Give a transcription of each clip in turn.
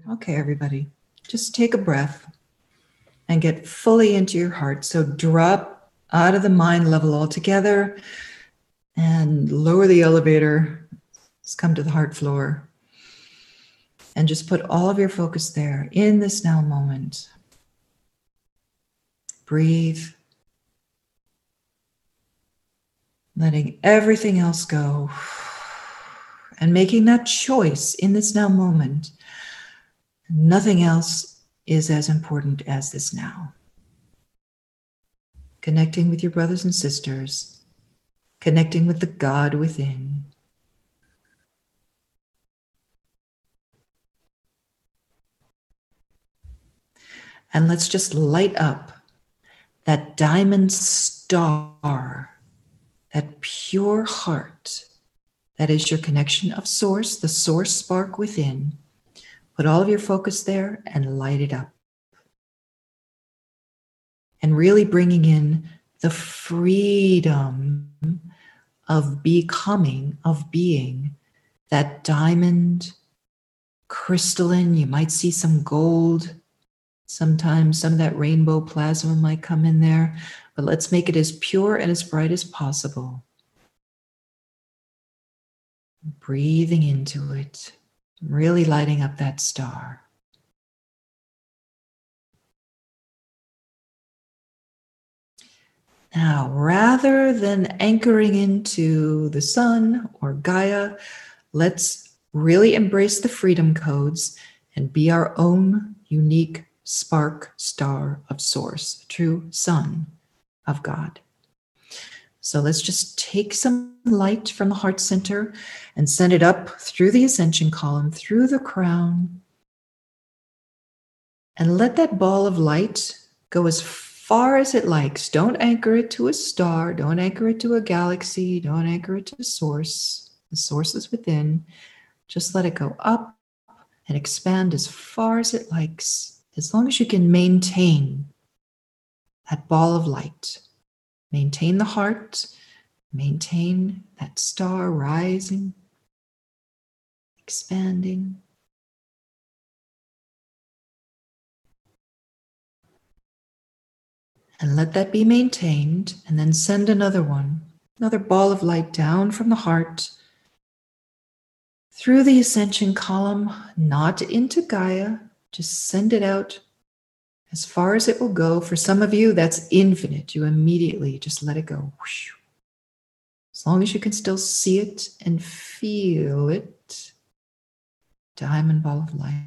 Okay, everybody, just take a breath and get fully into your heart. So drop out of the mind level altogether and lower the elevator. Let's come to the heart floor and just put all of your focus there in this now moment. Breathe, letting everything else go and making that choice in this now moment. Nothing else is as important as this now. Connecting with your brothers and sisters, connecting with the God within. And let's just light up that diamond star, that pure heart, that is your connection of source, the source spark within. Put all of your focus there and light it up. And really bringing in the freedom of becoming, of being, that diamond, crystalline. You might see some gold. Sometimes some of that rainbow plasma might come in there, but let's make it as pure and as bright as possible. Breathing into it, really lighting up that star. Now, rather than anchoring into the sun or Gaia, let's really embrace the freedom codes and be our own unique spark star of source, true sun of God. So let's just take some light from the heart center and send it up through the ascension column, through the crown, and let that ball of light go as far as it likes. Don't anchor it to a star, don't anchor it to a galaxy, don't anchor it to a source. The source is within. Just let it go up and expand as far as it likes, as long as you can maintain that ball of light. Maintain the heart, maintain that star rising, expanding. And let that be maintained, and then send another one, another ball of light down from the heart, through the ascension column, not into Gaia, just send it out as far as it will go. For some of you, that's infinite. You immediately just let it go. As long as you can still see it and feel it. Diamond ball of light.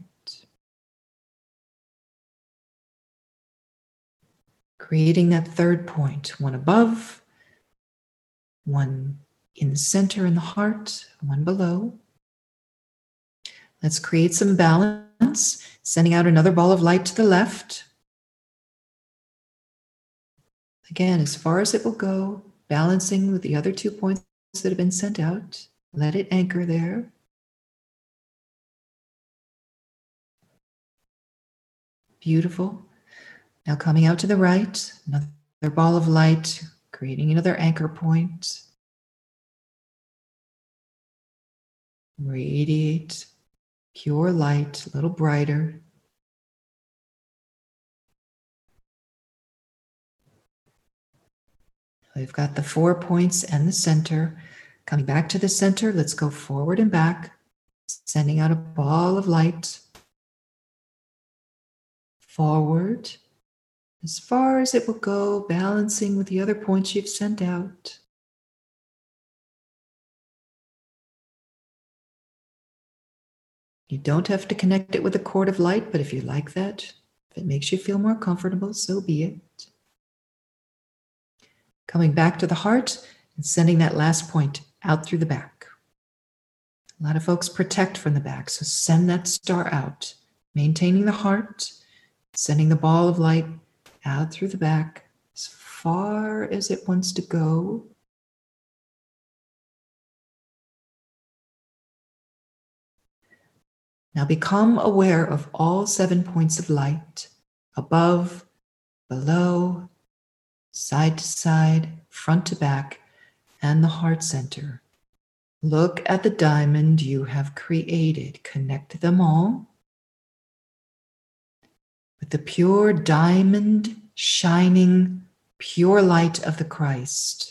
Creating that third point, one above, one in the center in the heart, one below. Let's create some balance, sending out another ball of light to the left. Again, as far as it will go, balancing with the other 2 points that have been sent out. Let it anchor there. Beautiful. Now coming out to the right, another ball of light, creating another anchor point. Radiate pure light, a little brighter. We've got the 4 points and the center. Coming back to the center, let's go forward and back, sending out a ball of light. Forward, as far as it will go, balancing with the other points you've sent out. You don't have to connect it with a cord of light, but if you like that, if it makes you feel more comfortable, so be it. Coming back to the heart and sending that last point out through the back. A lot of folks protect from the back, so send that star out, maintaining the heart, sending the ball of light out through the back as far as it wants to go. Now become aware of all 7 points of light, above, below, side to side, front to back, and the heart center. Look at the diamond you have created. Connect them all. with the pure diamond shining pure light of the Christ.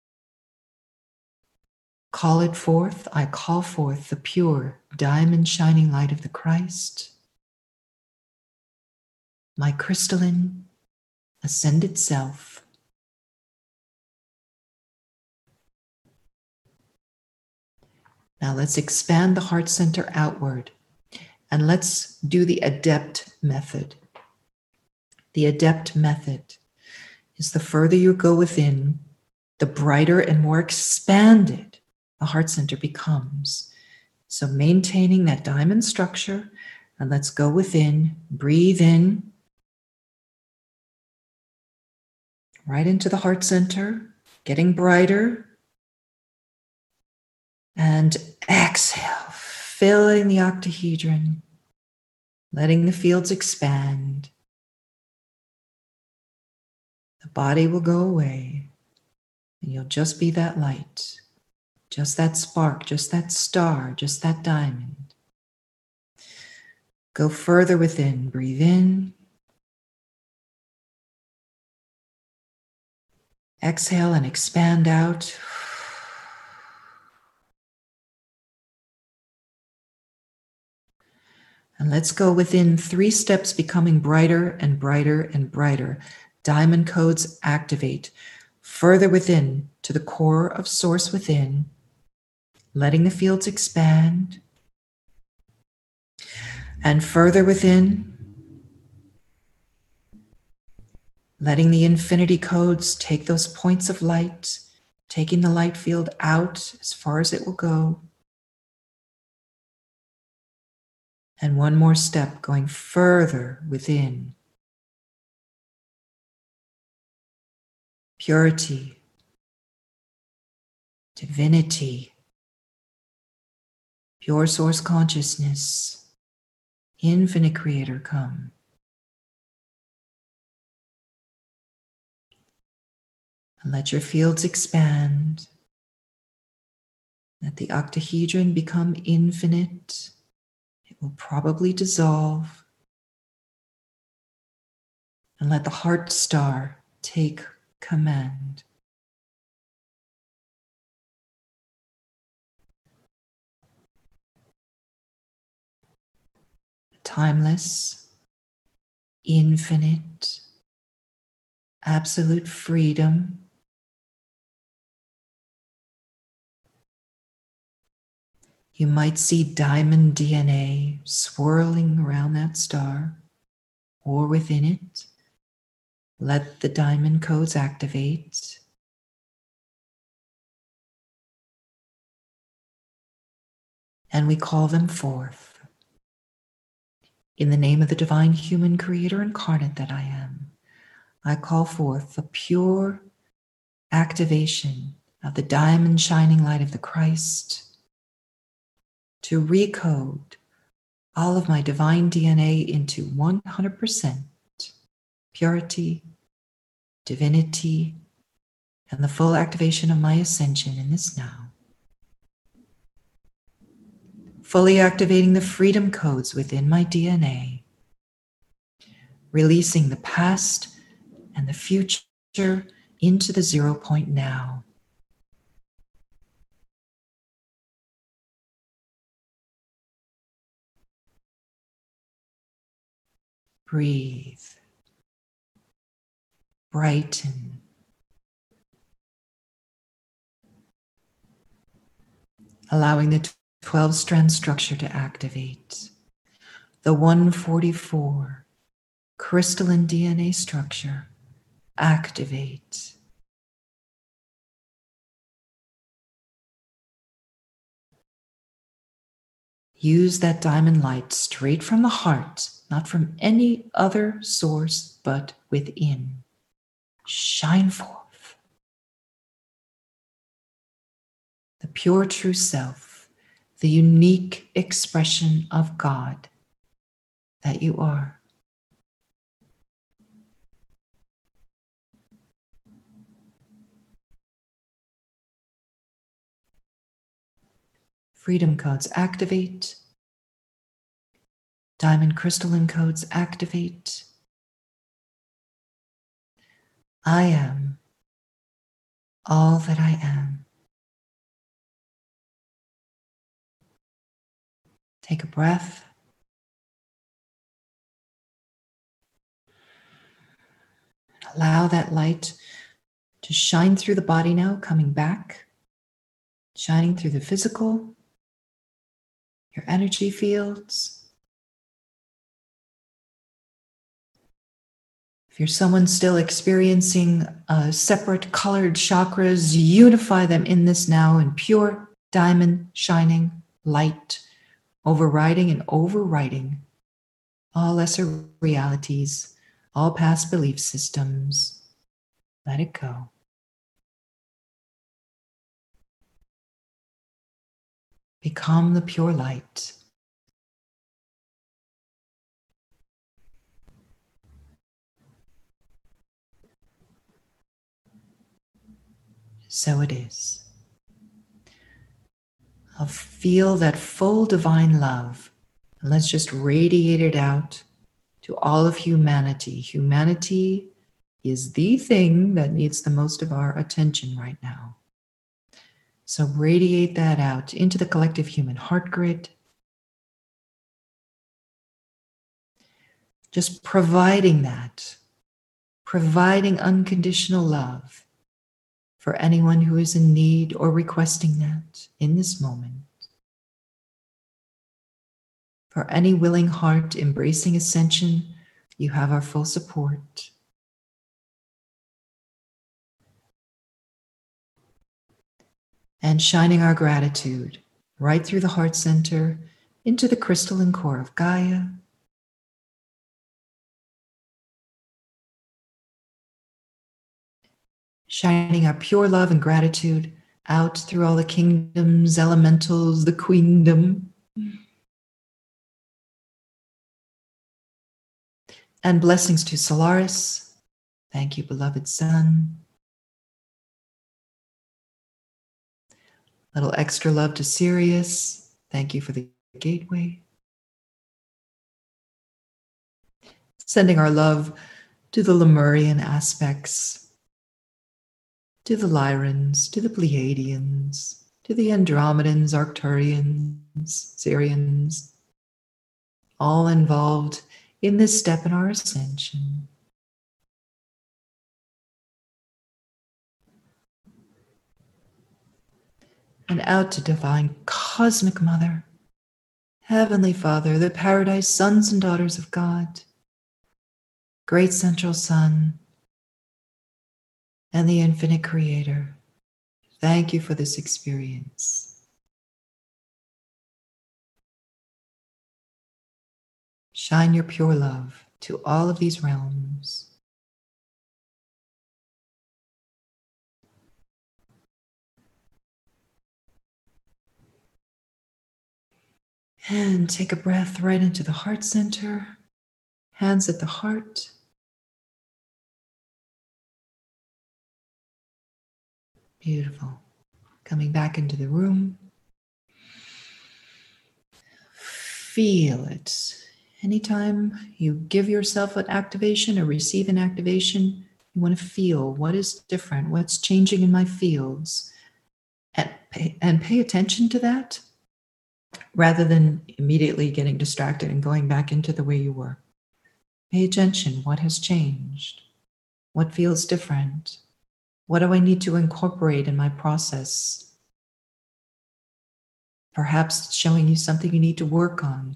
Call it forth. I call forth the pure diamond shining light of the Christ, my crystalline ascended self. Now let's expand the heart center outward and let's do the adept method. The adept method is the further you go within, the brighter and more expanded the heart center becomes. So maintaining that diamond structure, and let's go within, breathe in, right into the heart center, getting brighter, and exhale, filling the octahedron, letting the fields expand. The body will go away, and you'll just be that light, just that spark, just that star, just that diamond. Go further within, breathe in. Exhale and expand out. And let's go within 3 steps, becoming brighter and brighter and brighter. Diamond codes activate. Further within to the core of source within, letting the fields expand. And further within, letting the infinity codes take those points of light, taking the light field out as far as it will go. And one more step, going further within. Purity, divinity, pure source consciousness, infinite creator come. And let your fields expand. Let the octahedron become infinite. It will probably dissolve. And let the heart star take command. Timeless, infinite, absolute freedom. You might see diamond DNA swirling around that star or within it. Let the diamond codes activate. And we call them forth. In the name of the divine human creator incarnate that I am, I call forth the pure activation of the diamond shining light of the Christ to recode all of my divine DNA into 100% purity, divinity, and the full activation of my ascension in this now. Fully activating the freedom codes within my DNA, releasing the past and the future into the 0 point now. Breathe. Brighten. Allowing the 12-strand structure to activate. The 144 crystalline DNA structure activate. Use that diamond light straight from the heart, not from any other source but within. Shine forth. The pure true self, the unique expression of God that you are. Freedom codes activate. Diamond crystalline codes activate. I am all that I am. Take a breath. Allow that light to shine through the body now, coming back, shining through the physical, your energy fields. If you're someone still experiencing separate colored chakras, unify them in this now in pure diamond shining light, overriding and overwriting all lesser realities, all past belief systems. Let it go. Become the pure light. So it is. I'll feel that full divine love. And let's just radiate it out to all of humanity. Humanity is the thing that needs the most of our attention right now. So radiate that out into the collective human heart grid. Just providing that, providing unconditional love for anyone who is in need or requesting that in this moment. For any willing heart embracing ascension, you have our full support. And shining our gratitude right through the heart center into the crystalline core of Gaia. Shining our pure love and gratitude out through all the kingdoms, elementals, the queendom. And blessings to Solaris. Thank you, beloved son. Little extra love to Sirius. Thank you for the gateway. Sending our love to the Lemurian aspects, to the Lyrans, to the Pleiadians, to the Andromedans, Arcturians, Sirians, all involved in this step in our ascension. And out to divine cosmic mother, Heavenly Father, the paradise sons and daughters of God, great central sun, and the infinite creator. Thank you for this experience. Shine your pure love to all of these realms. And take a breath right into the heart center, hands at the heart. Beautiful. Coming back into the room. Feel it. Anytime you give yourself an activation or receive an activation, you want to feel what is different, what's changing in my fields, and pay attention to that rather than immediately getting distracted and going back into the way you were. Pay attention. What has changed? What feels different? What do I need to incorporate in my process? Perhaps showing you something you need to work on.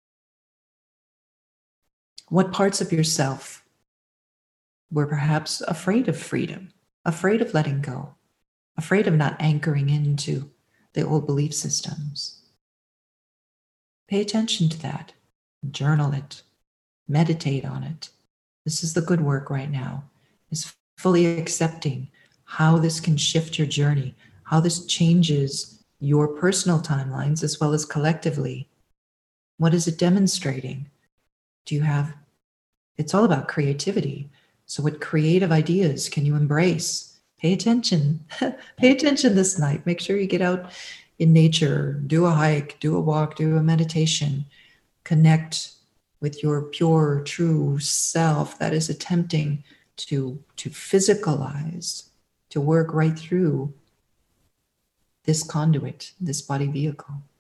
What parts of yourself were perhaps afraid of freedom, afraid of letting go, afraid of not anchoring into the old belief systems? Pay attention to that. Journal it. Meditate on it. This is the good work right now, is fully accepting how this can shift your journey, how this changes your personal timelines as well as collectively. What is it demonstrating? It's all about creativity. So what creative ideas can you embrace? Pay attention. Pay attention this night. Make sure you get out in nature, do a hike, do a walk, do a meditation. Connect with your pure, true self that is attempting to physicalize, to work right through this conduit, this body vehicle.